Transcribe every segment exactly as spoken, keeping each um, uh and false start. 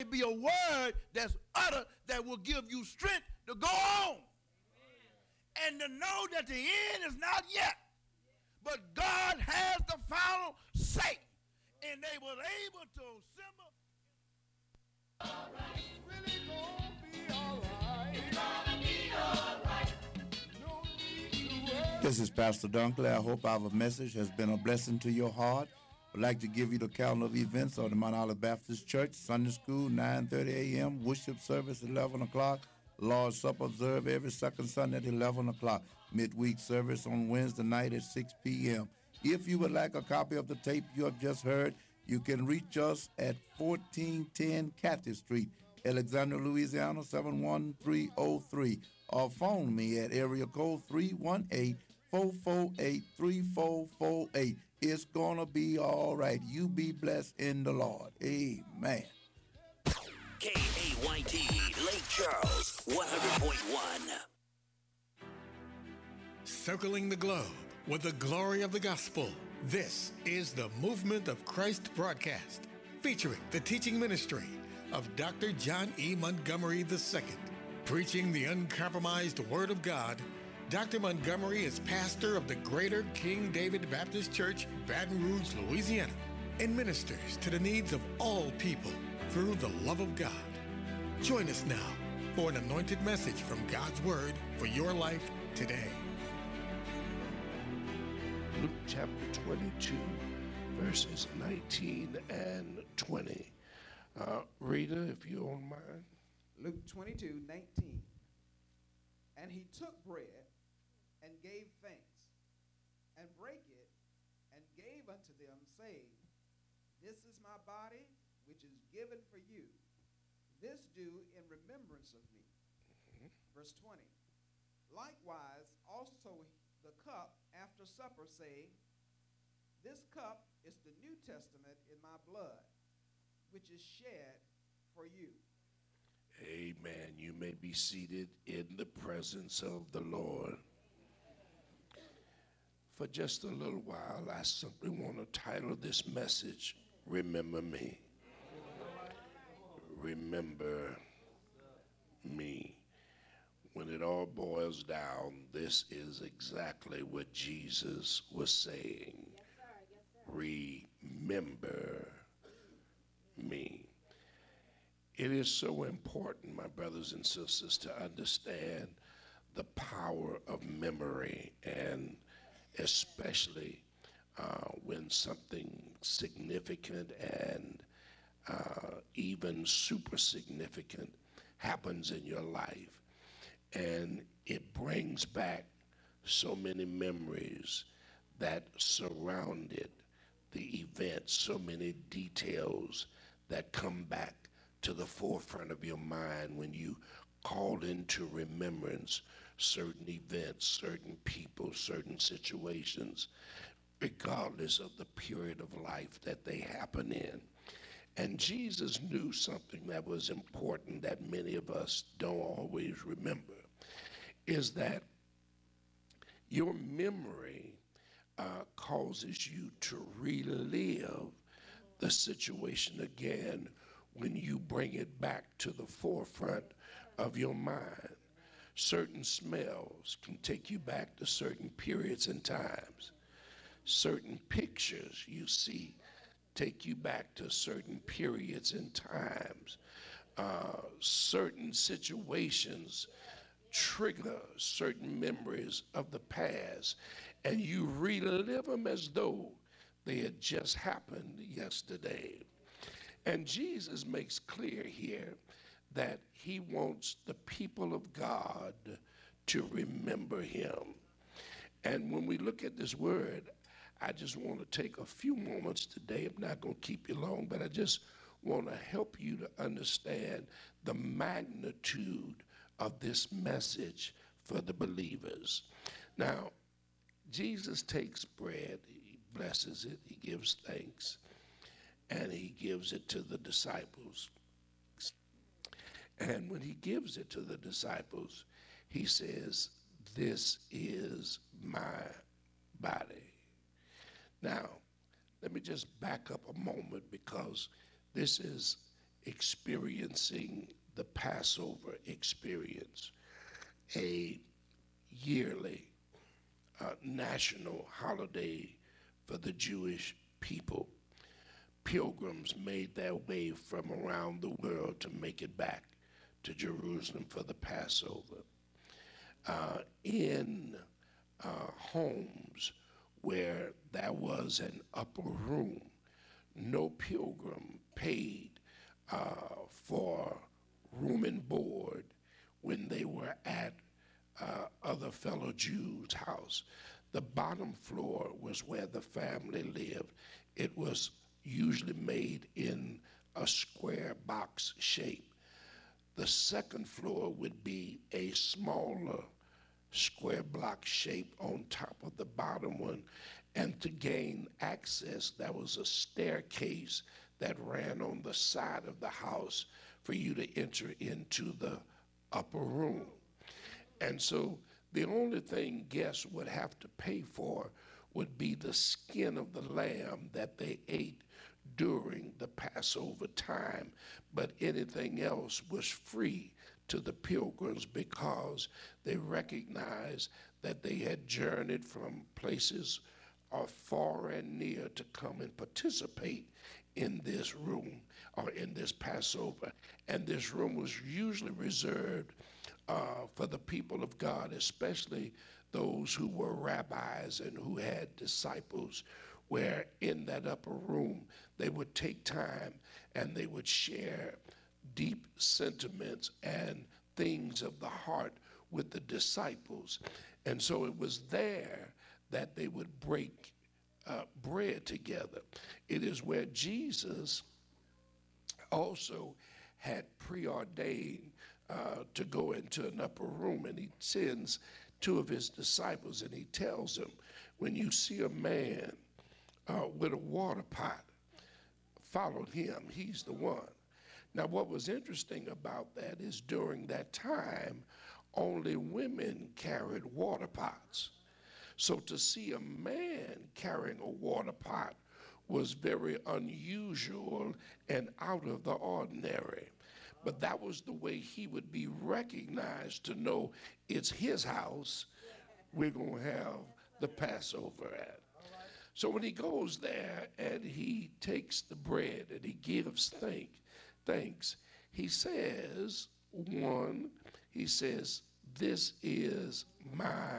be a word that's uttered that will give you strength to go on. Amen. And to know that the end is not yet. But God has the final say. And they were able to assemble. All right. It's really gonna be all right. It's gonna be all right. No need to worry. This is Pastor Dunkley. I hope our message has been a blessing to your heart. I'd like to give you the calendar of events of the Mount Olive Baptist Church. Sunday school, nine thirty a.m. Worship service, eleven o'clock. Lord's Supper observed every second Sunday at eleven o'clock. Midweek service on Wednesday night at six p.m. If you would like a copy of the tape you have just heard, you can reach us at fourteen ten Cathy Street, Alexandria, Louisiana, seven one three oh three, or phone me at area code three one eight, four four eight, three four four eight. It's going to be all right. You be blessed in the Lord. Amen. K A Y T, Lake Charles, one hundred point one. Circling the globe with the glory of the gospel. This is the Movement of Christ broadcast, featuring the teaching ministry of Doctor John E. Montgomery the Second. Preaching the uncompromised Word of God, Doctor Montgomery is pastor of the Greater King David Baptist Church, Baton Rouge, Louisiana, and ministers to the needs of all people through the love of God. Join us now for an anointed message from God's Word for your life today. Luke chapter twenty-two, verses nineteen and twenty. Uh, Rita, if you don't mind. Luke twenty-two, nineteen. And he took bread and gave thanks, and brake it, and gave unto them, saying, This is my body, which is given for you. This do in remembrance of me. Mm-hmm. Verse twenty. Likewise, also the cup after supper, saying, This cup is the New Testament in my blood, which is shed for you. Amen. You may be seated in the presence of the Lord. For just a little while, I simply want to title this message, Remember Me. Remember me. When it all boils down, this is exactly what Jesus was saying. Yes, sir. Yes, sir. Remember me. It is so important, my brothers and sisters, to understand the power of memory, and especially uh, when something significant and uh, even super significant happens in your life. And it brings back so many memories that surrounded the event, so many details that come back to the forefront of your mind when you call into remembrance certain events, certain people, certain situations, regardless of the period of life that they happen in. And Jesus knew something that was important that many of us don't always remember, is that your memory uh, causes you to relive the situation again when you bring it back to the forefront of your mind. Certain smells can take you back to certain periods and times. Certain pictures you see take you back to certain periods and times. Uh, certain situations trigger certain memories of the past, and you relive them as though they had just happened yesterday. And Jesus makes clear here that he wants the people of God to remember him. And when we look at this word, I just want to take a few moments today. I'm not going to keep you long, but I just want to help you to understand the magnitude of this message for the believers. Now, Jesus takes bread, he blesses it, he gives thanks, and he gives it to the disciples. And when he gives it to the disciples, he says, "This is my body." Now, let me just back up a moment, because this is experiencing the Passover experience, a yearly uh, national holiday for the Jewish people. Pilgrims made their way from around the world to make it back to Jerusalem for the Passover. Uh, in uh, homes where there was an upper room, no pilgrim paid uh, for room and board when they were at uh, other fellow Jews' house. The bottom floor was where the family lived. It was usually made in a square box shape. The second floor would be a smaller square block shape on top of the bottom one. And to gain access, there was a staircase that ran on the side of the house for you to enter into the upper room. And so the only thing guests would have to pay for would be the skin of the lamb that they ate during the Passover time, but anything else was free to the pilgrims because they recognized that they had journeyed from places uh, far and near to come and participate in this room or in this Passover. And this room was usually reserved uh, for the people of God, especially those who were rabbis and who had disciples, where in that upper room they would take time and they would share deep sentiments and things of the heart with the disciples. And so it was there that they would break uh, bread together. It is where Jesus also had preordained uh, to go into an upper room, and he sends two of his disciples and he tells them, when you see a man uh, with a water pot, follow him, he's the one. Now, what was interesting about that is during that time, only women carried water pots. So to see a man carrying a water pot was very unusual and out of the ordinary. But that was the way he would be recognized, to know it's his house we're going to have the Passover at. So when he goes there and he takes the bread and he gives thank, thanks, he says, one, he says, this is my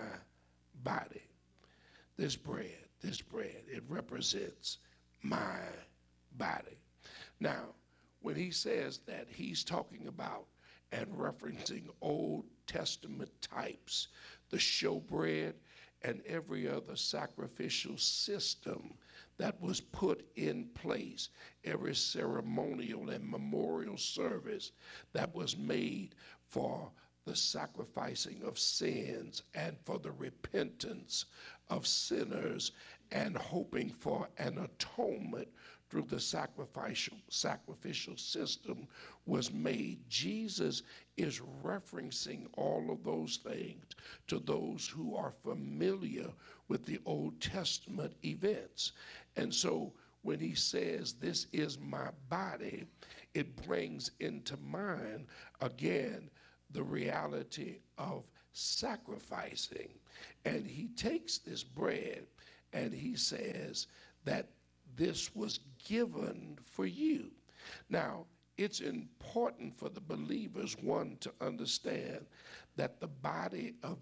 body. This bread, this bread, it represents my body. Now, when he says that, he's talking about and referencing Old Testament types, the showbread and every other sacrificial system that was put in place, every ceremonial and memorial service that was made for the sacrificing of sins and for the repentance of sinners and hoping for an atonement through the sacrificial sacrificial system was made. Jesus is referencing all of those things to those who are familiar with the Old Testament events. And so when he says, this is my body, it brings into mind again the reality of sacrificing. And he takes this bread and he says that this was given for you. Now, it's important for the believers, one, to understand that the body of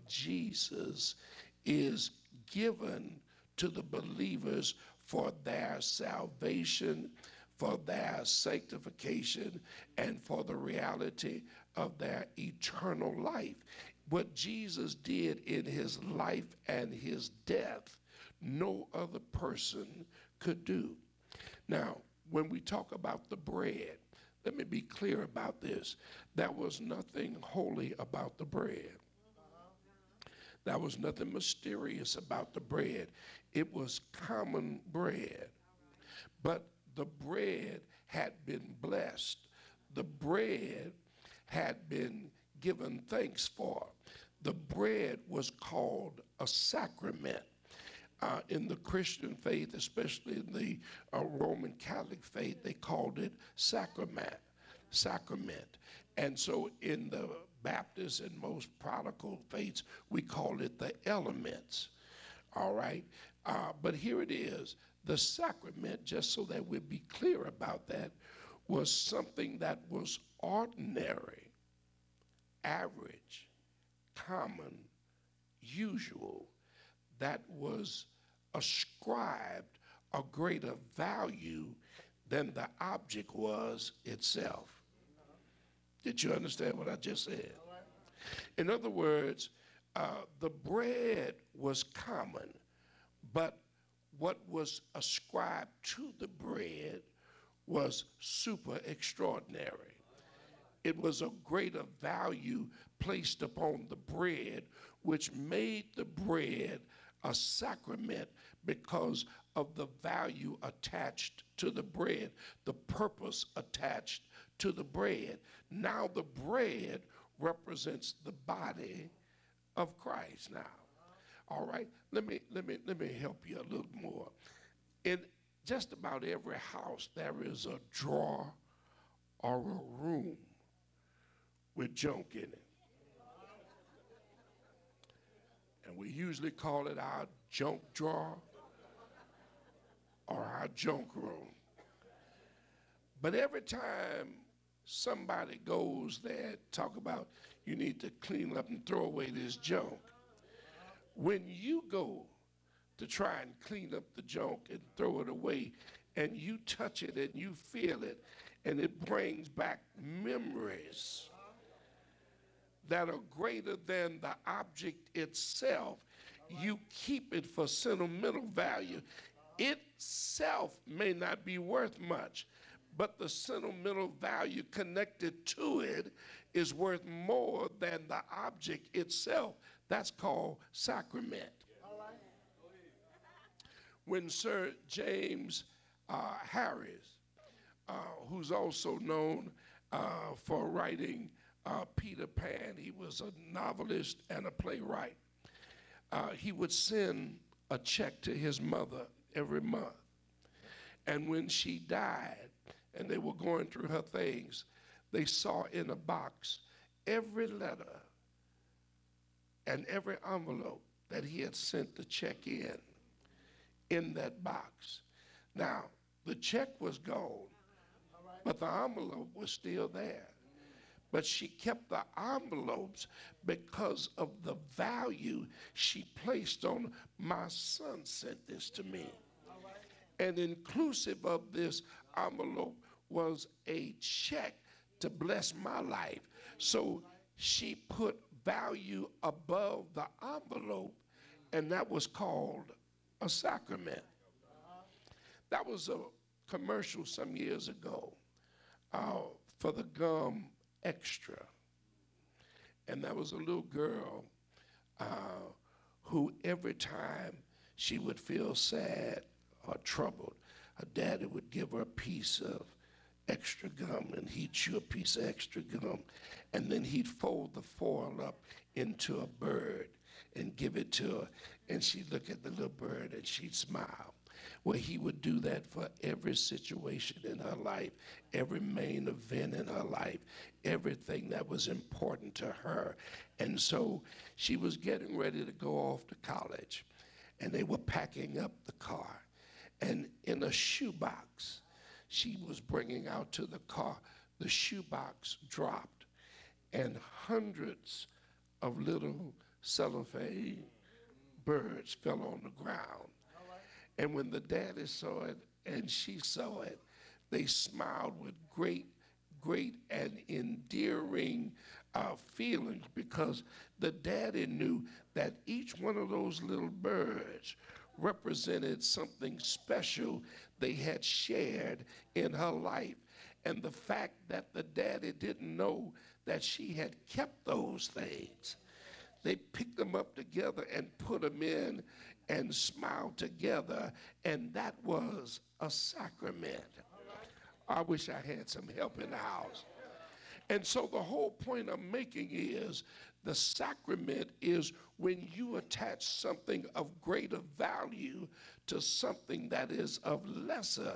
Jesus is given to the believers for their salvation, for their sanctification, and for the reality of their eternal life. What Jesus did in his life and his death, no other person could do. Now, when we talk about the bread, let me be clear about this. There was nothing holy about the bread. There was nothing mysterious about the bread. It was common bread. But the bread had been blessed. The bread had been given thanks for. The bread was called a sacrament. Uh, in the Christian faith, especially in the uh, Roman Catholic faith, they called it sacrament. sacrament. And so in the Baptist and most Protestant faiths, we call it the elements. All right? Uh, but here it is. The sacrament, just so that we'd be clear about that, was something that was ordinary, average, common, usual, that was ascribed a greater value than the object was itself. Did you understand what I just said? In other words, uh, the bread was common, but what was ascribed to the bread was super extraordinary. It was a greater value placed upon the bread, which made the bread a sacrament because of the value attached to the bread, the purpose attached to the bread. Now the bread represents the body of Christ now. All right, let me let me let me help you a little more. In just about every house there is a drawer or a room with junk in it. And we usually call it our junk drawer or our junk room. But every time somebody goes there, talk about you need to clean up and throw away this junk. When you go to try and clean up the junk and throw it away, and you touch it and you feel it, and it brings back memories that are greater than the object itself, you keep it for sentimental value. Itself may not be worth much, but the sentimental value connected to it is worth more than the object itself. That's called sacrament. When Sir James uh, Harris, uh, who's also known uh, for writing uh, Peter Pan, he was a novelist and a playwright. Uh, he would send a check to his mother every month. And when she died and they were going through her things, they saw in a box every letter and every envelope that he had sent the check in, in that box. Now, the check was gone, but the envelope was still there. But she kept the envelopes because of the value she placed on, my son sent this to me. And inclusive of this envelope was a check to bless my life. So she put value above the envelope, and that was called a sacrament. That was a commercial some years ago uh, for the gum Extra. And that was a little girl uh, who every time she would feel sad or troubled, her daddy would give her a piece of extra gum, and he'd chew a piece of extra gum, and then he'd fold the foil up into a bird and give it to her, and she'd look at the little bird and she'd smile. Well, he would do that for every situation in her life, every main event in her life, everything that was important to her. And so she was getting ready to go off to college, and they were packing up the car. And in a shoebox she was bringing out to the car, the shoebox dropped, and hundreds of little cellophane birds fell on the ground. And when the daddy saw it and she saw it, they smiled with great, great and endearing uh, feelings, because the daddy knew that each one of those little birds represented something special they had shared in her life. And the fact that the daddy didn't know that she had kept those things, they picked them up together and put them in and smiled together, and that was a sacrament. I wish I had some help in the house. And so the whole point I'm making is the sacrament is when you attach something of greater value to something that is of lesser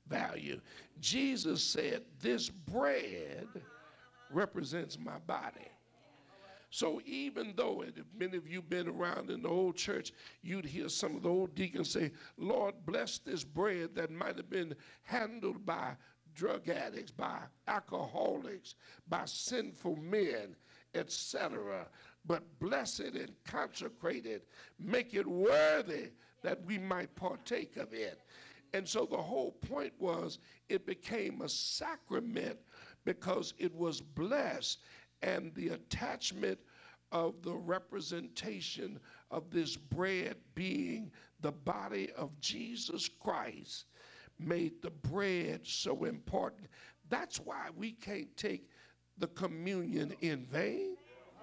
value. Jesus said, this bread represents my body. So even though, and if many of you been around in the old church, you'd hear some of the old deacons say, Lord, bless this bread that might have been handled by drug addicts, by alcoholics, by sinful men, et cetera. But bless it and consecrate it, make it worthy that we might partake of it. And so the whole point was it became a sacrament because it was blessed, and the attachment of the representation of this bread being the body of Jesus Christ made the bread so important. That's why we can't take the communion in vain.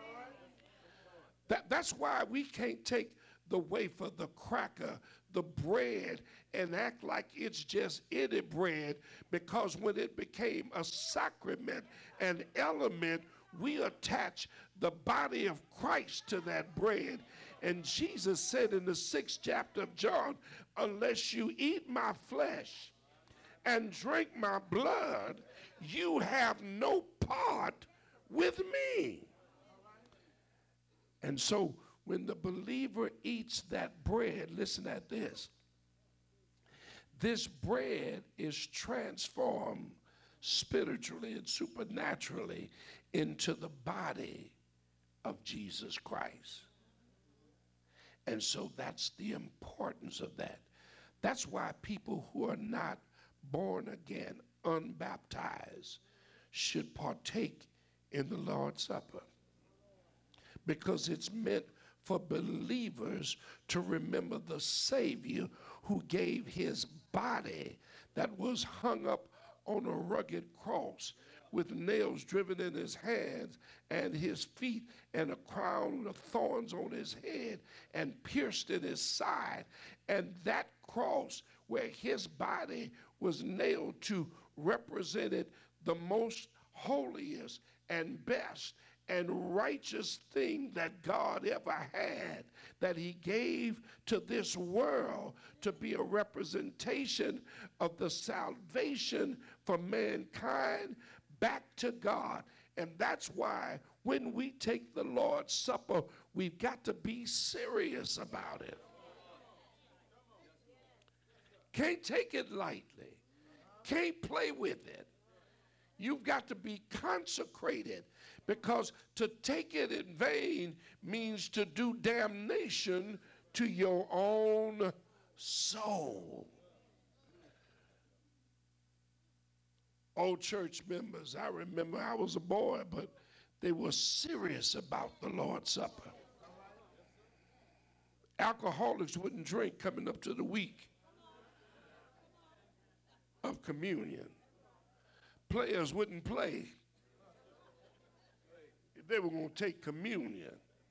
That, that's why we can't take the wafer, the cracker, the bread, and act like it's just any bread, because when it became a sacrament, an element, we attach the body of Christ to that bread. And Jesus said in the sixth chapter of John, unless you eat my flesh and drink my blood, you have no part with me. And so when the believer eats that bread, listen at this. This bread is transformed spiritually and supernaturally into the body of Jesus Christ. And so that's the importance of that. That's why people who are not born again, unbaptized, should partake in the Lord's Supper, because it's meant for believers to remember the Savior who gave his body that was hung up on a rugged cross with nails driven in his hands and his feet, and a crown of thorns on his head and pierced in his side. And that cross where his body was nailed to represented the most holiest and best and righteous thing that God ever had, that he gave to this world to be a representation of the salvation for mankind back to God. And that's why when we take the Lord's Supper, we've got to be serious about it. Can't take it lightly. Can't play with it. You've got to be consecrated, because to take it in vain means to do damnation to your own soul. Old church members, I remember I was a boy, but they were serious about the Lord's Supper. Alcoholics wouldn't drink coming up to the week of communion. Players wouldn't play if they were going to take communion.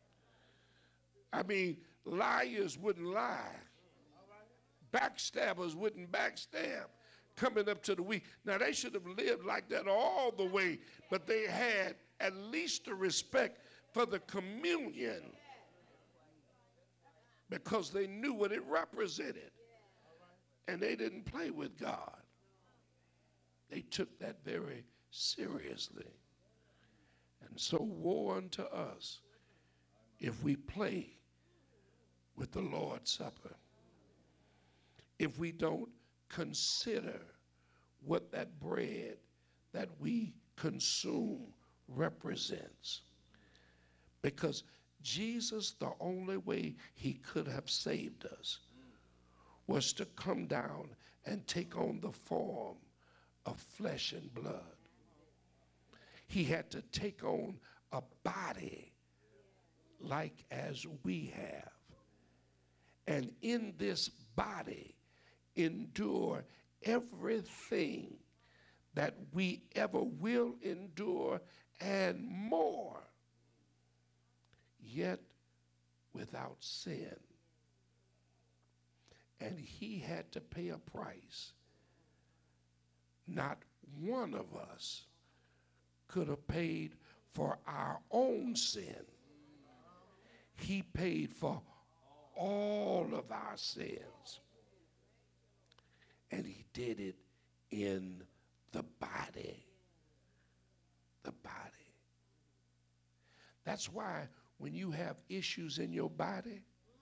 I mean, liars wouldn't lie. Backstabbers wouldn't backstab coming up to the week. Now, they should have lived like that all the way, but they had at least the respect for the communion because they knew what it represented. And they didn't play with God. They took that very seriously. And so woe unto us if we play with the Lord's Supper, if we don't consider what that bread that we consume represents. Because Jesus, the only way he could have saved us was to come down and take on the form of flesh and blood. He had to take on a body like as we have. And in this body, endure everything that we ever will endure and more, yet without sin. And he had to pay a price. Not one of us could have paid for our own sin. He paid for all of our sins. And he did it in the body. The body. That's why when you have issues in your body,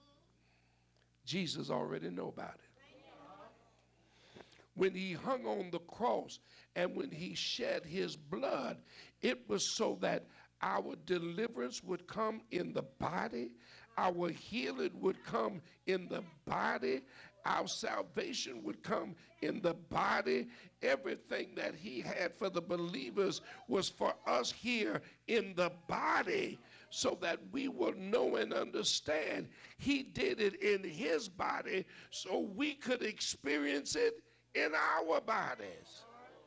Jesus already know about it. When he hung on the cross and when he shed his blood, it was so that our deliverance would come in the body, our healing would come in the body, our salvation would come in the body. Everything that he had for the believers was for us here in the body, so that we will know and understand he did it in his body so we could experience it in our bodies.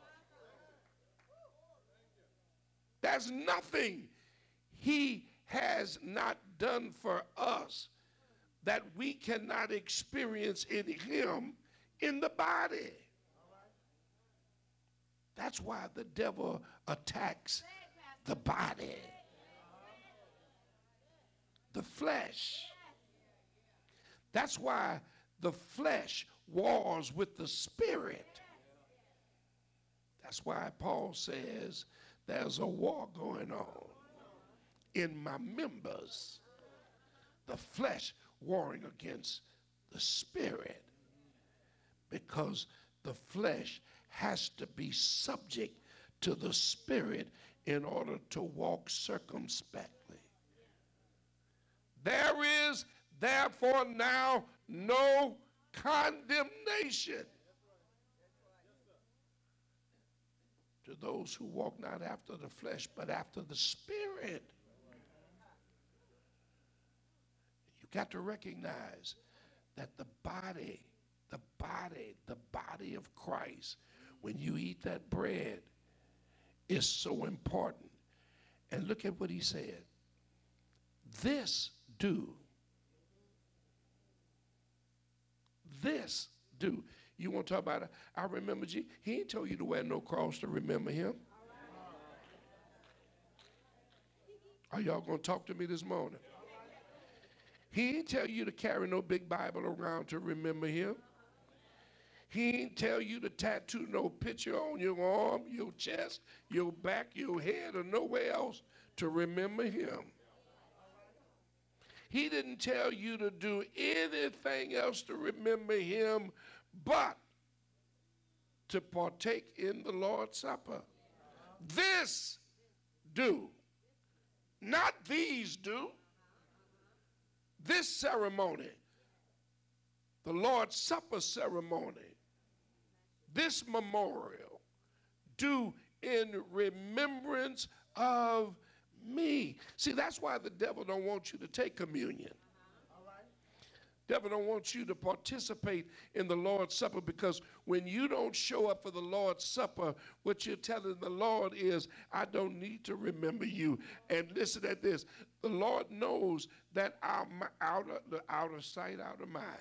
There's nothing he has not done for us that we cannot experience in him in the body. That's why the devil attacks the body, the flesh. That's why the flesh wars with the spirit. That's why Paul says there's a war going on in my members. The flesh warring against the spirit, because the flesh has to be subject to the spirit in order to walk circumspectly. There is therefore now no condemnation to those who walk not after the flesh, but after the spirit. You got to recognize that the body, the body, the body of Christ, when you eat that bread, is so important. And look at what he said. This do. This do. You want to talk about it? I remember Jesus. He ain't told you to wear no cross to remember him. Are y'all going to talk to me this morning? He ain't tell you to carry no big Bible around to remember him. He ain't tell you to tattoo no picture on your arm, your chest, your back, your head, or nowhere else to remember him. He didn't tell you to do anything else to remember him but to partake in the Lord's Supper. This do. Not these do. This ceremony, the Lord's Supper ceremony, this memorial, do in remembrance of me. See, that's why the devil don't want you to take communion. Devil don't want you to participate in the Lord's Supper, because when you don't show up for the Lord's Supper, what you're telling the Lord is, I don't need to remember you. And listen at this. The Lord knows that our out of, the out of sight, out of mind.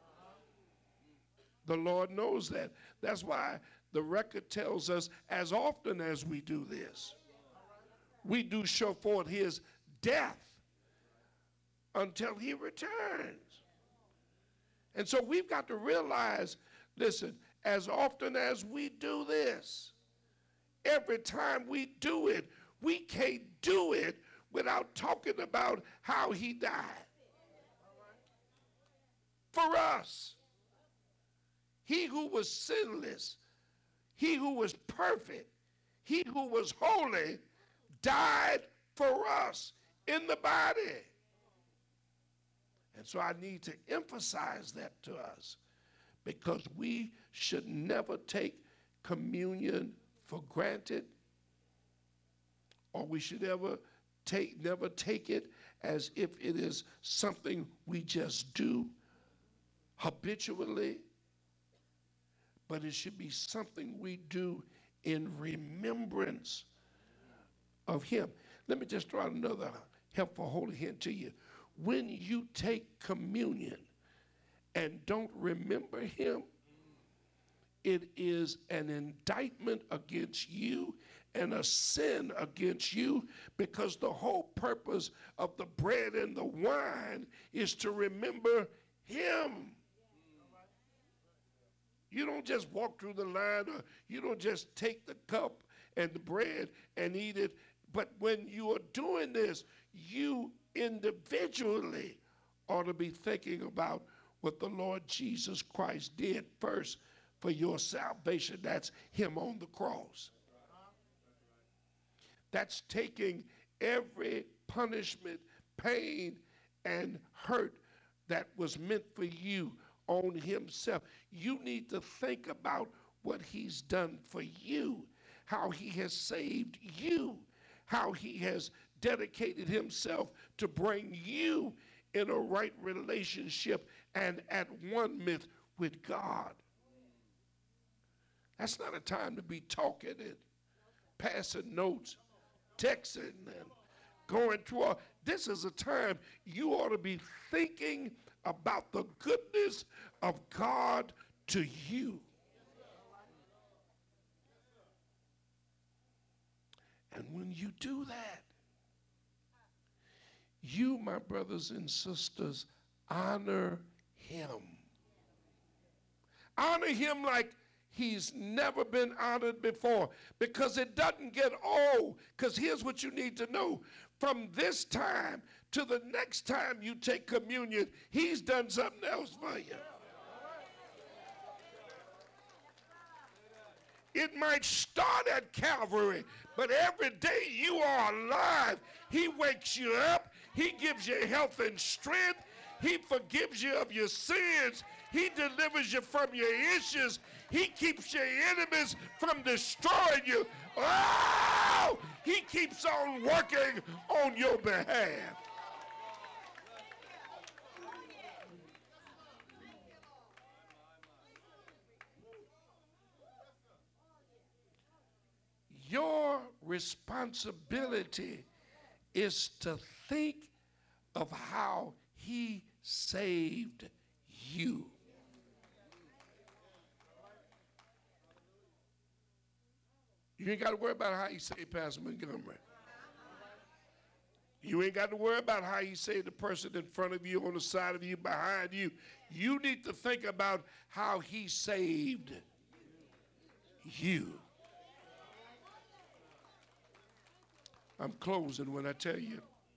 The Lord knows that. That's why the record tells us as often as we do this, we do show forth his death until he returns. And so we've got to realize, listen, as often as we do this, every time we do it, we can't do it without talking about how he died. For us, he who was sinless, he who was perfect, he who was holy, died for us in the body. And so I need to emphasize that to us, because we should never take communion for granted, or we should ever take, never take it as if it is something we just do habitually, but it should be something we do in remembrance of him. Let me just throw out another helpful holy hint to you. When you take communion and don't remember him, it is an indictment against you and a sin against you, because the whole purpose of the bread and the wine is to remember him. You don't just walk through the line, or you don't just take the cup and the bread and eat it. But when you are doing this, you individually ought to be thinking about what the Lord Jesus Christ did first for your salvation. That's him on the cross. That's taking every punishment, pain, and hurt that was meant for you on himself. You need to think about what he's done for you, how he has saved you, how he has dedicated himself to bring you in a right relationship and at one with, with God. That's not a time to be talking and passing notes, texting and going through all. This is a time you ought to be thinking about the goodness of God to you. And when you do that, you, my brothers and sisters, honor him. Honor him like he's never been honored before, because it doesn't get old. Because here's what you need to know. From this time to the next time you take communion, he's done something else for you. It might start at Calvary, but every day you are alive, he wakes you up. He gives you health and strength. He forgives you of your sins. He delivers you from your issues. He keeps your enemies from destroying you. Oh, he keeps on working on your behalf. Your responsibility is to think of how he saved you. You ain't got to worry about how he saved Pastor Montgomery. You ain't got to worry about how he saved the person in front of you, on the side of you, behind you. You need to think about how he saved you. I'm closing when I tell you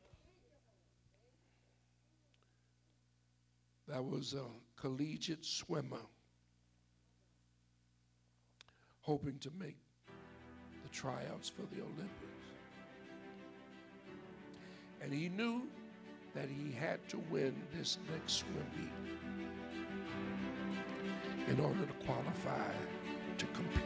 that was a collegiate swimmer hoping to make the tryouts for the Olympics. And he knew that he had to win this next swim meet in order to qualify to compete.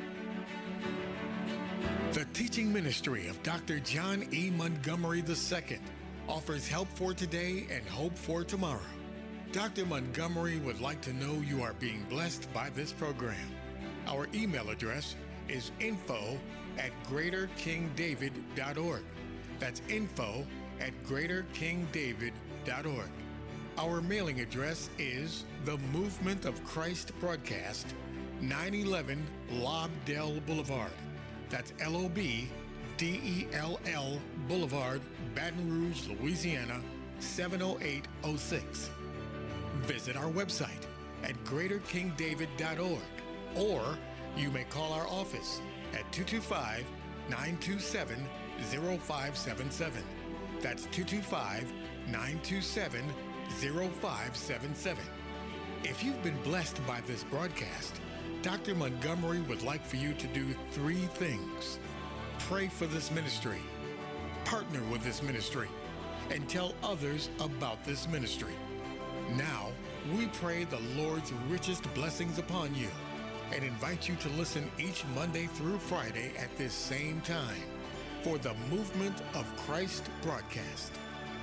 The teaching ministry of Doctor John E. Montgomery the Second offers help for today and hope for tomorrow. Doctor Montgomery would like to know you are being blessed by this program. Our email address is info at greater king david dot org. That's info at greater king david dot org. Our mailing address is The Movement of Christ Broadcast, nine eleven Lobdell Boulevard. That's L O B D E L L Boulevard, Baton Rouge, Louisiana, seven oh eight oh six. Visit our website at greater king david dot org, or you may call our office at two two five, nine two seven, zero five seven seven. That's two two five, nine two seven, zero five seven seven. If you've been blessed by this broadcast, Doctor Montgomery would like for you to do three things. Pray for this ministry, partner with this ministry, and tell others about this ministry. Now, we pray the Lord's richest blessings upon you and invite you to listen each Monday through Friday at this same time for the Movement of Christ broadcast.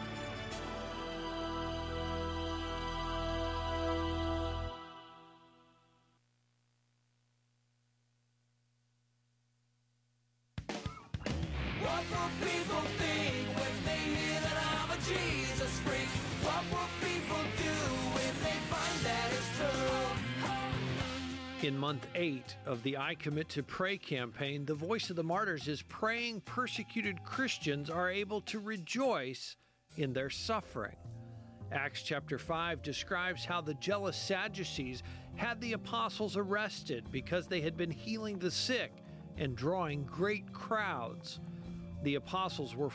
What will people think when they hear that I'm a Jesus freak? What will people do when they find that it's true? In month eight of the I Commit to Pray campaign, the Voice of the Martyrs is praying persecuted Christians are able to rejoice in their suffering. Acts chapter five describes how the jealous Sadducees had the apostles arrested because they had been healing the sick and drawing great crowds. The apostles were